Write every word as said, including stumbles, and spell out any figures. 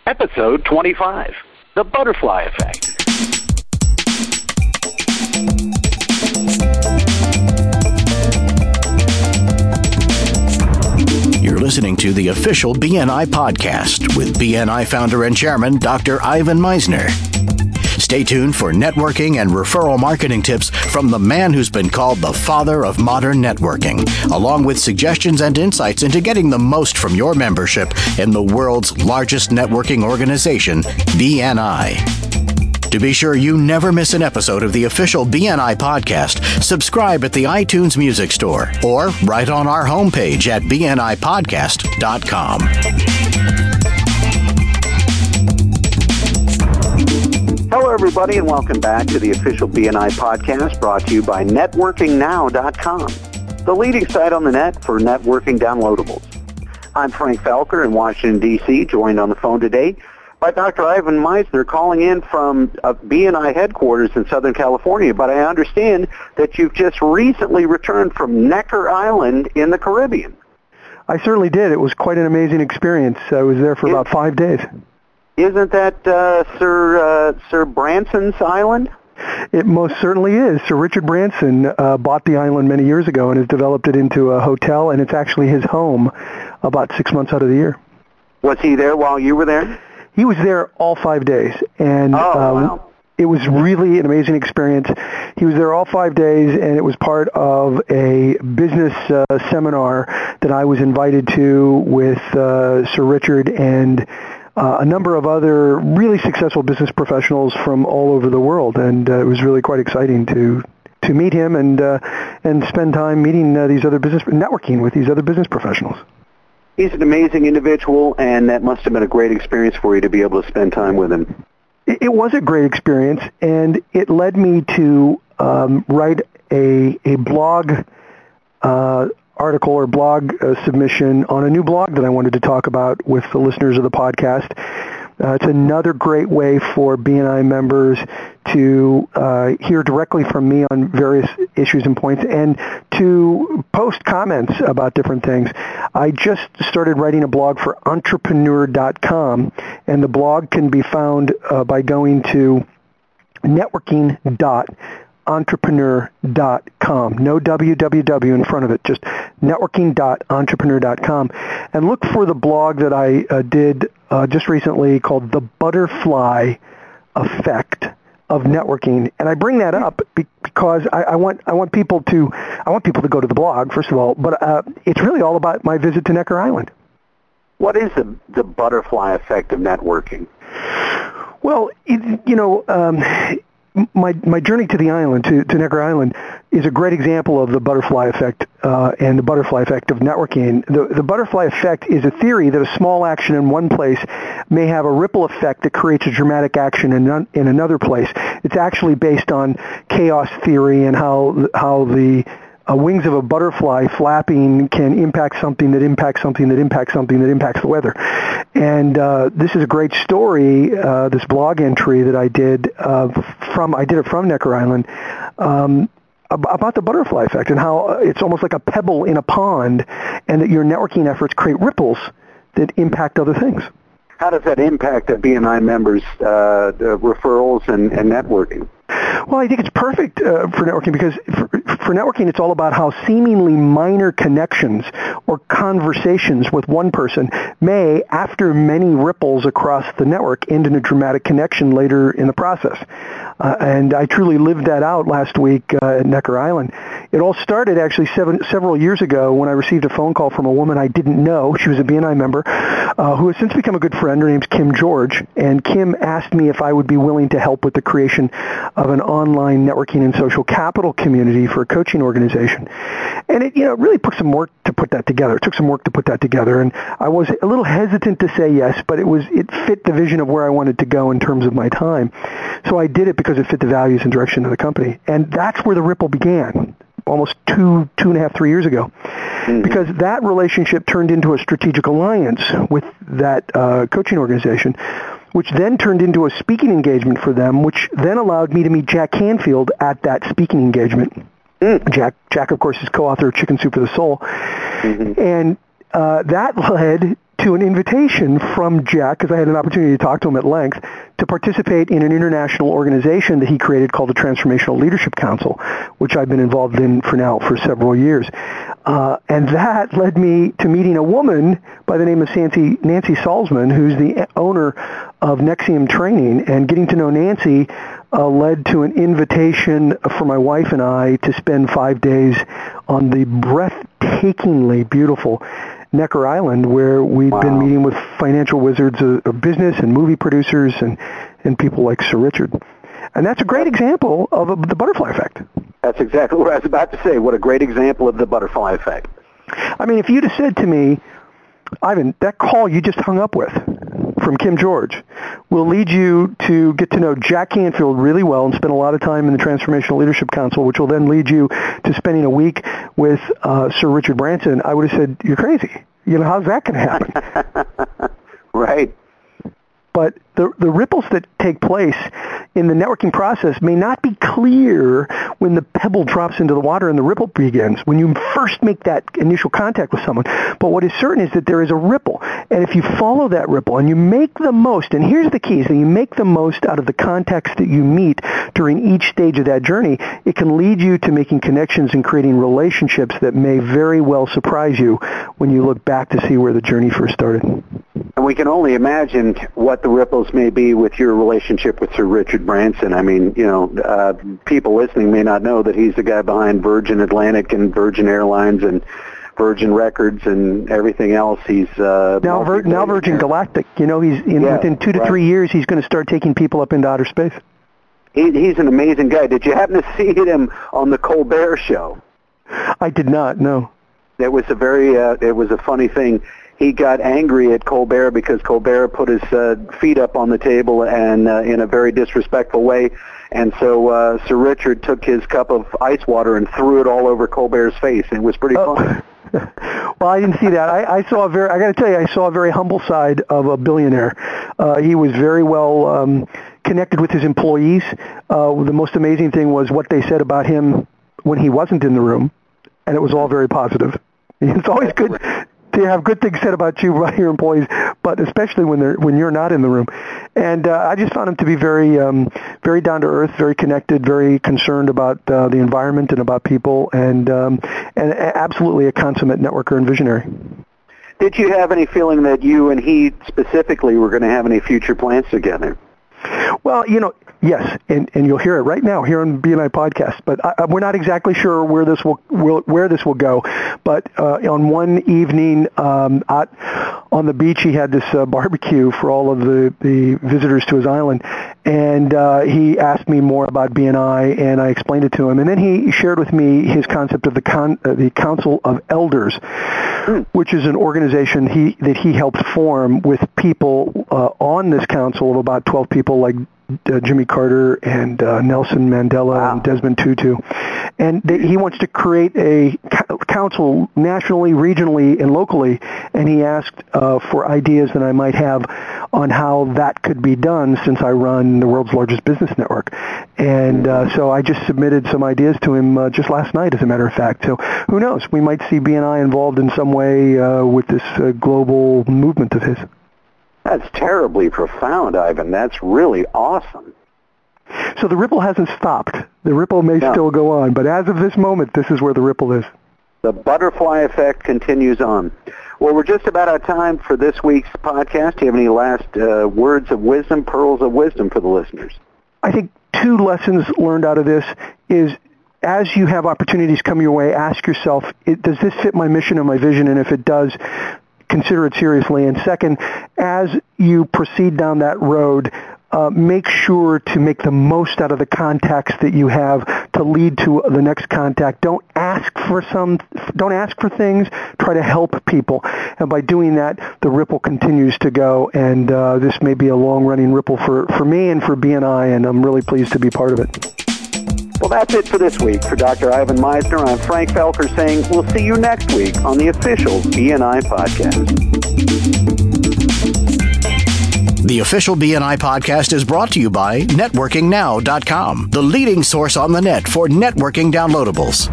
Episode twenty-five, The Butterfly Effect. You're listening to the official B N I podcast with B N I founder and chairman, Doctor Ivan Misner. Stay tuned for networking and referral marketing tips from the man who's been called the father of modern networking, along with suggestions and insights into getting the most from your membership in the world's largest networking organization, B N I. To be sure you never miss an episode of the official B N I podcast, subscribe at the iTunes Music Store or right on our homepage at b n i podcast dot com. Hello, everybody, and welcome back to the official B N I podcast brought to you by networking now dot com, the leading site on the net for networking downloadables. I'm Frank Felker in Washington, D C, joined on the phone today by Doctor Ivan Misner, calling in from uh, B N I headquarters in Southern California. But I understand that you've just recently returned from Necker Island in the Caribbean. I certainly did. It was quite an amazing experience. I was there for It, about five days. Isn't that uh, Sir uh, Sir Branson's island? It most certainly is. Sir Richard Branson uh, bought the island many years ago and has developed it into a hotel, and it's actually his home about six months out of the year. Was he there while you were there? He was there all five days, and oh, um, wow. it was really an amazing experience. He was there all five days, and it was part of a business uh, seminar that I was invited to with uh, Sir Richard and uh, a number of other really successful business professionals from all over the world, and uh, it was really quite exciting to to meet him and uh, and spend time meeting uh, these other business, networking with these other business professionals. He's an amazing individual, and that must have been a great experience for you to be able to spend time with him. It was a great experience, and it led me to um, write a a blog uh, article or blog uh, submission on a new blog that I wanted to talk about with the listeners of the podcast. Uh, it's another great way for B N I members to uh, hear directly from me on various issues and points and to post comments about different things. I just started writing a blog for entrepreneur dot com, and the blog can be found uh, by going to networking dot entrepreneur dot com. No W W W in front of it, just networking dot entrepreneur dot com. And look for the blog that I uh, did uh, just recently called The Butterfly Effect of Networking. And I bring that up be- because I, I want I want people to I want people to go to the blog, first of all, but uh, it's really all about my visit to Necker Island. What is the, the butterfly effect of networking? Well, it, you know, um, My my journey to the island, to, to Necker Island, is a great example of the butterfly effect uh, and the butterfly effect of networking. The, the butterfly effect is a theory that a small action in one place may have a ripple effect that creates a dramatic action in, un, in another place. It's actually based on chaos theory and how how the Uh, wings of a butterfly flapping can impact something that impacts something that impacts something that impacts the weather. And uh, this is a great story, uh, this blog entry that I did uh, from, I did it from Necker Island, um, about the butterfly effect and how it's almost like a pebble in a pond, and that your networking efforts create ripples that impact other things. How does that impact the B N I members' uh, the referrals and, and networking? Well, I think it's perfect uh, for networking because for, for networking, it's all about how seemingly minor connections or conversations with one person may, after many ripples across the network, end in a dramatic connection later in the process. Uh, and I truly lived that out last week uh, at Necker Island. It all started actually seven, several years ago when I received a phone call from a woman I didn't know. She was a B N I member uh, who has since become a good friend. Her name's Kim George. And Kim asked me if I would be willing to help with the creation of an online networking and social capital community for a coaching organization. And it, you know, really took some work to put that together. It took some work to put that together. And I was a little hesitant to say yes, but it was it fit the vision of where I wanted to go in terms of my time. So I did it because it fit the values and direction of the company. And that's where the ripple began, almost two, two and a half, three years ago. Mm-hmm. Because that relationship turned into a strategic alliance with that uh, coaching organization, which then turned into a speaking engagement for them, which then allowed me to meet Jack Canfield at that speaking engagement. Mm. Jack, Jack, of course, is co-author of Chicken Soup for the Soul. Mm-hmm. And uh, that led to an invitation from Jack, because I had an opportunity to talk to him at length, to participate in an international organization that he created called the Transformational Leadership Council, which I've been involved in for now for several years. Uh, and that led me to meeting a woman by the name of Nancy, Nancy Salzman, who's the owner of Nexium Training. And getting to know Nancy uh, led to an invitation for my wife and I to spend five days on the breathtakingly beautiful Necker Island, where we'd wow. been meeting with financial wizards of, of business and movie producers and, and people like Sir Richard. And that's a great example of a, the butterfly effect. That's exactly what I was about to say. What a great example of the butterfly effect. I mean, if you'd have said to me, Ivan, that call you just hung up with from Kim George will lead you to get to know Jack Canfield really well and spend a lot of time in the Transformational Leadership Council, which will then lead you to spending a week with uh, Sir Richard Branson, I would have said, you're crazy. You know, how's that going to happen? Right. But the the ripples that take place in the networking process may not be clear when the pebble drops into the water and the ripple begins, when you first make that initial contact with someone. But what is certain is that there is a ripple. And if you follow that ripple and you make the most, and here's the key, so you make the most out of the contacts that you meet during each stage of that journey, it can lead you to making connections and creating relationships that may very well surprise you when you look back to see where the journey first started. And we can only imagine what the ripples may be with your relationship with Sir Richard Branson. I mean, you know, uh, people listening may not know that he's the guy behind Virgin Atlantic and Virgin Airlines and Virgin Records and everything else. He's uh, now, Vir- now Virgin Galactic. You know, he's in, yeah, within two to right. three years, he's going to start taking people up into outer space. He, he's an amazing guy. Did you happen to see him on the Colbert Show? I did not. No. It was a very. Uh, it was a funny thing. He got angry at Colbert because Colbert put his uh, feet up on the table and uh, in a very disrespectful way. And so uh, Sir Richard took his cup of ice water and threw it all over Colbert's face. It was pretty oh. funny. Well, I didn't see that. I, I saw a very, I got to tell you, I saw a very humble side of a billionaire. Uh, he was very well um, connected with his employees. Uh, the most amazing thing was what they said about him when he wasn't in the room, and it was all very positive. It's always good to have good things said about you by your employees, but especially when they're when you're not in the room. And uh, I just found him to be very, um, very down to earth, very connected, very concerned about uh, the environment and about people, and um, and absolutely a consummate networker and visionary. Did you have any feeling that you and he specifically were going to have any future plans together? Well, you know, yes, and, and you'll hear it right now here on B and I Podcast. But I, we're not exactly sure where this will, will where this will go. But uh, on one evening um, out on the beach, he had this uh, barbecue for all of the, the visitors to his island, and uh, he asked me more about B and I, and I explained it to him. And then he shared with me his concept of the con- uh, the Council of Elders, mm. which is an organization he that he helped form with people uh, on this council of about twelve people, like Uh, Jimmy Carter and uh, Nelson Mandela wow. and Desmond Tutu. And they, he wants to create a co- council nationally, regionally, and locally, and he asked uh, for ideas that I might have on how that could be done, since I run the world's largest business network. And uh, so I just submitted some ideas to him uh, just last night, as a matter of fact. So who knows? We might see B and I involved in some way uh, with this uh, global movement of his. That's terribly profound, Ivan. That's really awesome. So the ripple hasn't stopped. The ripple may no. still go on, but as of this moment, this is where the ripple is. The butterfly effect continues on. Well, we're just about out of time for this week's podcast. Do you have any last uh, words of wisdom, pearls of wisdom for the listeners? I think two lessons learned out of this is, as you have opportunities come your way, ask yourself, does this fit my mission and my vision? And if it does, consider it seriously. And second, as you proceed down that road, uh, make sure to make the most out of the contacts that you have to lead to the next contact. Don't ask for some, don't ask for things. Try to help people. And by doing that, the ripple continues to go. And uh, this may be a long-running ripple for, for me and for B and I, and I'm really pleased to be part of it. Well, that's it for this week. For Doctor Ivan Misner, I'm Frank Felker saying we'll see you next week on the official B and I Podcast. The official B and I Podcast is brought to you by networking now dot com, the leading source on the net for networking downloadables.